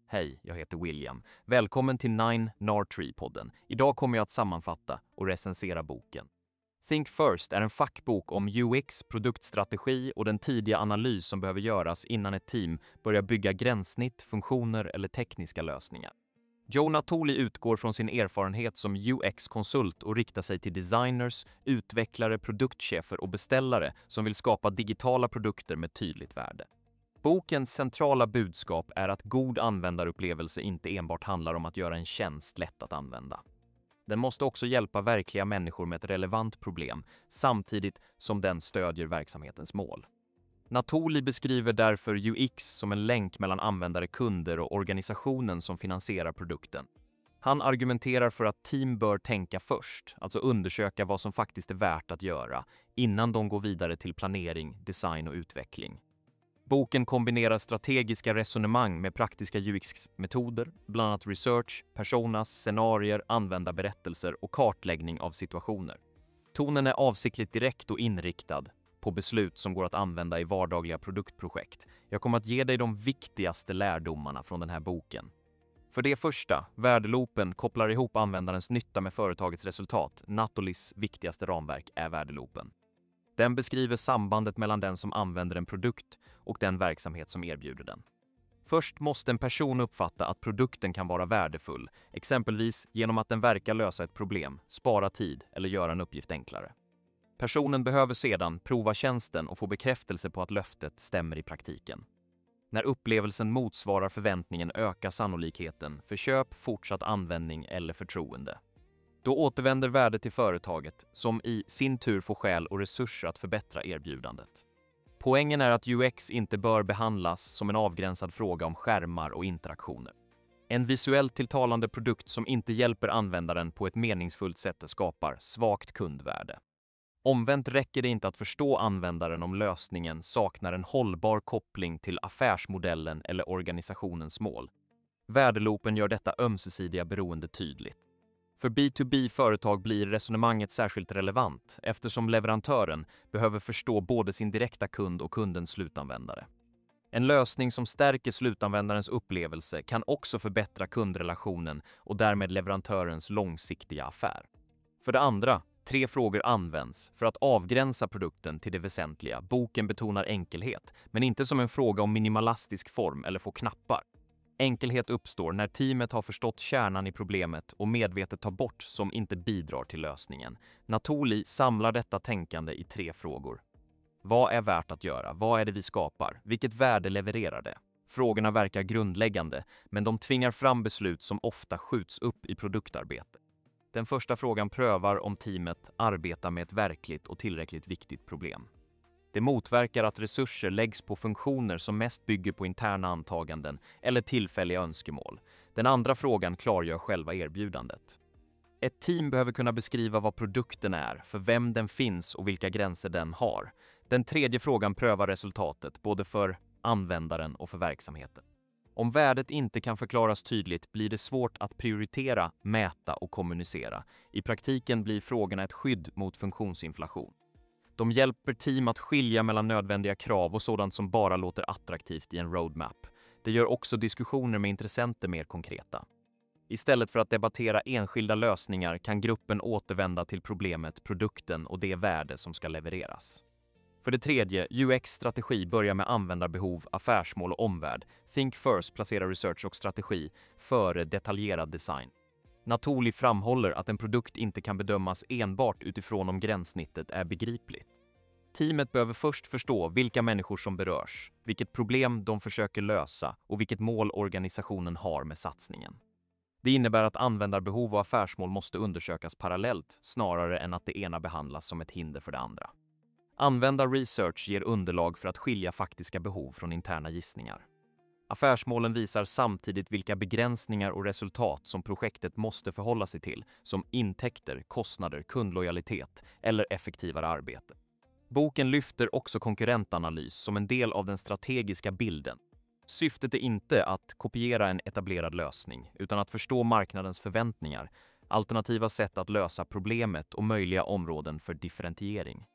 Hej, jag heter William. Välkommen till 9 Nartree-podden. Idag kommer jag att sammanfatta och recensera boken. Think First är en fackbok om UX, produktstrategi och den tidiga analys som behöver göras innan ett team börjar bygga gränssnitt, funktioner eller tekniska lösningar. Joe Natoli utgår från sin erfarenhet som UX-konsult och riktar sig till designers, utvecklare, produktchefer och beställare som vill skapa digitala produkter med tydligt värde. Bokens centrala budskap är att god användarupplevelse inte enbart handlar om att göra en tjänst lätt att använda. Den måste också hjälpa verkliga människor med ett relevant problem, samtidigt som den stödjer verksamhetens mål. Natoli beskriver därför UX som en länk mellan användare, kunder och organisationen som finansierar produkten. Han argumenterar för att team bör tänka först, alltså undersöka vad som faktiskt är värt att göra, innan de går vidare till planering, design och utveckling. Boken kombinerar strategiska resonemang med praktiska UX-metoder, bland annat research, personas, scenarier, användarberättelser och kartläggning av situationer. Tonen är avsiktligt direkt och inriktad på beslut som går att använda i vardagliga produktprojekt. Jag kommer att ge dig de viktigaste lärdomarna från den här boken. För det första, värdeloopen kopplar ihop användarens nytta med företagets resultat. Natolis viktigaste ramverk är värdeloopen. Den beskriver sambandet mellan den som använder en produkt och den verksamhet som erbjuder den. Först måste en person uppfatta att produkten kan vara värdefull, exempelvis genom att den verkar lösa ett problem, spara tid eller göra en uppgift enklare. Personen behöver sedan prova tjänsten och få bekräftelse på att löftet stämmer i praktiken. När upplevelsen motsvarar förväntningen ökar sannolikheten för köp, fortsatt användning eller förtroende. Då återvänder värdet till företaget, som i sin tur får skäl och resurser att förbättra erbjudandet. Poängen är att UX inte bör behandlas som en avgränsad fråga om skärmar och interaktioner. En visuellt tilltalande produkt som inte hjälper användaren på ett meningsfullt sätt skapar svagt kundvärde. Omvänt räcker det inte att förstå användaren om lösningen saknar en hållbar koppling till affärsmodellen eller organisationens mål. Värdeloopen gör detta ömsesidiga beroende tydligt. För B2B-företag blir resonemanget särskilt relevant eftersom leverantören behöver förstå både sin direkta kund och kundens slutanvändare. En lösning som stärker slutanvändarens upplevelse kan också förbättra kundrelationen och därmed leverantörens långsiktiga affär. För det andra, 3 frågor används för att avgränsa produkten till det väsentliga. Boken betonar enkelhet, men inte som en fråga om minimalistisk form eller få knappar. Enkelhet uppstår när teamet har förstått kärnan i problemet och medvetet tar bort som inte bidrar till lösningen. Natoli samlar detta tänkande i 3 frågor. Vad är värt att göra? Vad är det vi skapar? Vilket värde levererar det? Frågorna verkar grundläggande, men de tvingar fram beslut som ofta skjuts upp i produktarbete. Den första frågan prövar om teamet arbetar med ett verkligt och tillräckligt viktigt problem. Det motverkar att resurser läggs på funktioner som mest bygger på interna antaganden eller tillfälliga önskemål. Den andra frågan klargör själva erbjudandet. Ett team behöver kunna beskriva vad produkten är, för vem den finns och vilka gränser den har. Den tredje frågan prövar resultatet, både för användaren och för verksamheten. Om värdet inte kan förklaras tydligt blir det svårt att prioritera, mäta och kommunicera. I praktiken blir frågorna ett skydd mot funktionsinflation. De hjälper team att skilja mellan nödvändiga krav och sådant som bara låter attraktivt i en roadmap. Det gör också diskussioner med intressenter mer konkreta. Istället för att debattera enskilda lösningar kan gruppen återvända till problemet, produkten och det värde som ska levereras. För det tredje, UX-strategi börjar med användarbehov, affärsmål och omvärld. Think First placerar research och strategi före detaljerad design. Natoli framhåller att en produkt inte kan bedömas enbart utifrån om gränssnittet är begripligt. Teamet behöver först förstå vilka människor som berörs, vilket problem de försöker lösa och vilket mål organisationen har med satsningen. Det innebär att användarbehov och affärsmål måste undersökas parallellt snarare än att det ena behandlas som ett hinder för det andra. Användarresearch ger underlag för att skilja faktiska behov från interna gissningar. Affärsmålen visar samtidigt vilka begränsningar och resultat som projektet måste förhålla sig till, som intäkter, kostnader, kundlojalitet eller effektivare arbete. Boken lyfter också konkurrentanalys som en del av den strategiska bilden. Syftet är inte att kopiera en etablerad lösning, utan att förstå marknadens förväntningar, alternativa sätt att lösa problemet och möjliga områden för differentiering.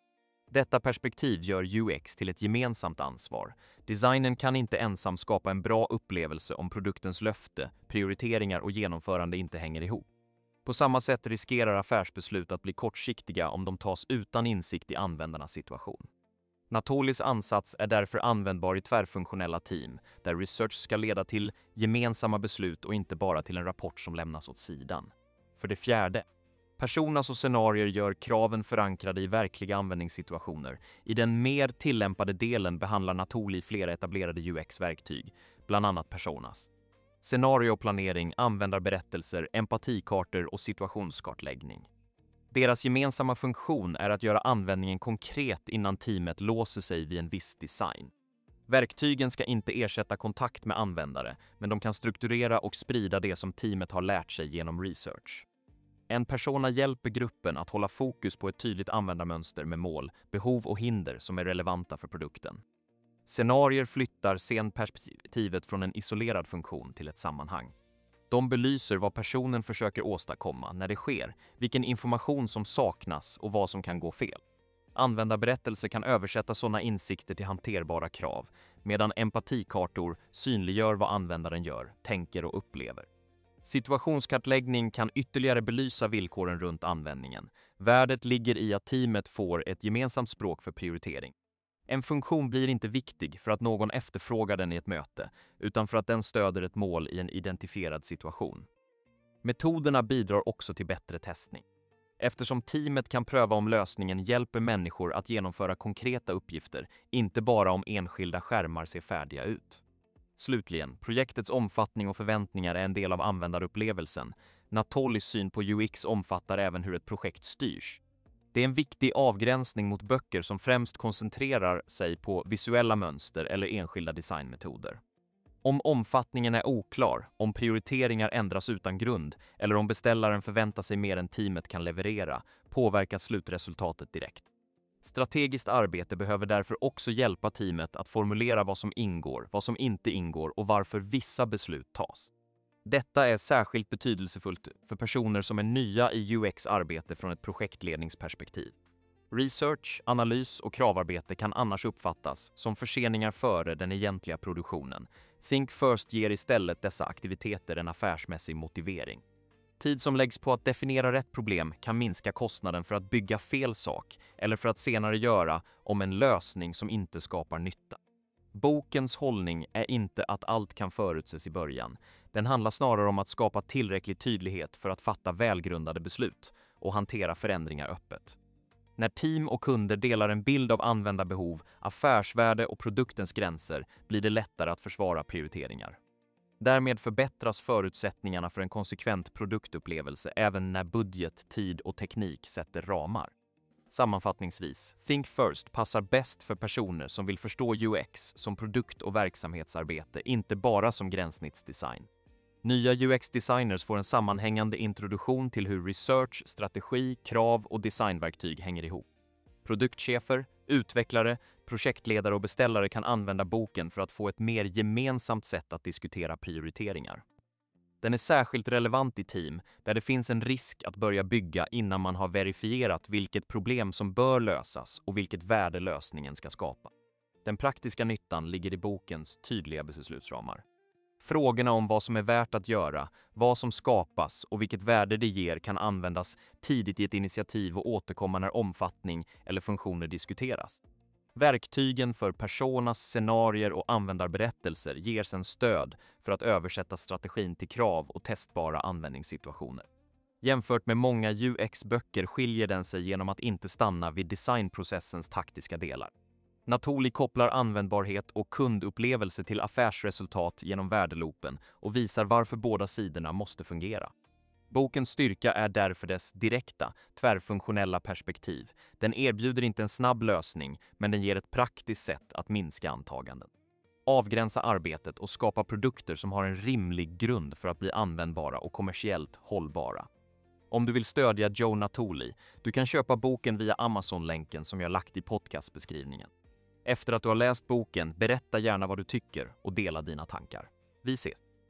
Detta perspektiv gör UX till ett gemensamt ansvar. Designen kan inte ensam skapa en bra upplevelse om produktens löfte, prioriteringar och genomförande inte hänger ihop. På samma sätt riskerar affärsbeslut att bli kortsiktiga om de tas utan insikt i användarnas situation. Natolis ansats är därför användbar i tvärfunktionella team, där research ska leda till gemensamma beslut och inte bara till en rapport som lämnas åt sidan. För det fjärde, personas och scenarier gör kraven förankrade i verkliga användningssituationer. I den mer tillämpade delen behandlar Natoli flera etablerade UX-verktyg, bland annat personas. Scenarioplanering, användarberättelser, empatikartor och situationskartläggning. Deras gemensamma funktion är att göra användningen konkret innan teamet låser sig vid en viss design. Verktygen ska inte ersätta kontakt med användare, men de kan strukturera och sprida det som teamet har lärt sig genom research. En persona hjälper gruppen att hålla fokus på ett tydligt användarmönster med mål, behov och hinder som är relevanta för produkten. Scenarier flyttar scenperspektivet från en isolerad funktion till ett sammanhang. De belyser vad personen försöker åstadkomma när det sker, vilken information som saknas och vad som kan gå fel. Användarberättelser kan översätta sådana insikter till hanterbara krav, medan empatikartor synliggör vad användaren gör, tänker och upplever. Situationskartläggning kan ytterligare belysa villkoren runt användningen. Värdet ligger i att teamet får ett gemensamt språk för prioritering. En funktion blir inte viktig för att någon efterfrågar den i ett möte, utan för att den stöder ett mål i en identifierad situation. Metoderna bidrar också till bättre testning. Eftersom teamet kan pröva om lösningen hjälper människor att genomföra konkreta uppgifter, inte bara om enskilda skärmar ser färdiga ut. Slutligen, projektets omfattning och förväntningar är en del av användarupplevelsen. Natolis syn på UX omfattar även hur ett projekt styrs. Det är en viktig avgränsning mot böcker som främst koncentrerar sig på visuella mönster eller enskilda designmetoder. Om omfattningen är oklar, om prioriteringar ändras utan grund eller om beställaren förväntar sig mer än teamet kan leverera, påverkas slutresultatet direkt. Strategiskt arbete behöver därför också hjälpa teamet att formulera vad som ingår, vad som inte ingår och varför vissa beslut tas. Detta är särskilt betydelsefullt för personer som är nya i UX-arbete från ett projektledningsperspektiv. Research, analys och kravarbete kan annars uppfattas som förseningar före den egentliga produktionen. Think First ger istället dessa aktiviteter en affärsmässig motivering. Tid som läggs på att definiera rätt problem kan minska kostnaden för att bygga fel sak eller för att senare göra om en lösning som inte skapar nytta. Bokens hållning är inte att allt kan förutses i början. Den handlar snarare om att skapa tillräcklig tydlighet för att fatta välgrundade beslut och hantera förändringar öppet. När team och kunder delar en bild av användarbehov, affärsvärde och produktens gränser blir det lättare att försvara prioriteringar. Därmed förbättras förutsättningarna för en konsekvent produktupplevelse även när budget, tid och teknik sätter ramar. Sammanfattningsvis, Think First passar bäst för personer som vill förstå UX som produkt- och verksamhetsarbete, inte bara som gränssnittsdesign. Nya UX-designers får en sammanhängande introduktion till hur research, strategi, krav och designverktyg hänger ihop. Produktchefer, utvecklare, projektledare och beställare kan använda boken för att få ett mer gemensamt sätt att diskutera prioriteringar. Den är särskilt relevant i team där det finns en risk att börja bygga innan man har verifierat vilket problem som bör lösas och vilket värde lösningen ska skapa. Den praktiska nyttan ligger i bokens tydliga beslutsramar. Frågorna om vad som är värt att göra, vad som skapas och vilket värde det ger kan användas tidigt i ett initiativ och återkomma när omfattning eller funktioner diskuteras. Verktygen för personas, scenarier och användarberättelser ger sedan stöd för att översätta strategin till krav och testbara användningssituationer. Jämfört med många UX-böcker skiljer den sig genom att inte stanna vid designprocessens taktiska delar. Natoli kopplar användbarhet och kundupplevelse till affärsresultat genom värdeloopen och visar varför båda sidorna måste fungera. Bokens styrka är därför dess direkta, tvärfunktionella perspektiv. Den erbjuder inte en snabb lösning, men den ger ett praktiskt sätt att minska antaganden. Avgränsa arbetet och skapa produkter som har en rimlig grund för att bli användbara och kommersiellt hållbara. Om du vill stödja Joe Natoli, du kan köpa boken via Amazon-länken som jag lagt i podcastbeskrivningen. Efter att du har läst boken, berätta gärna vad du tycker och dela dina tankar. Vi ses!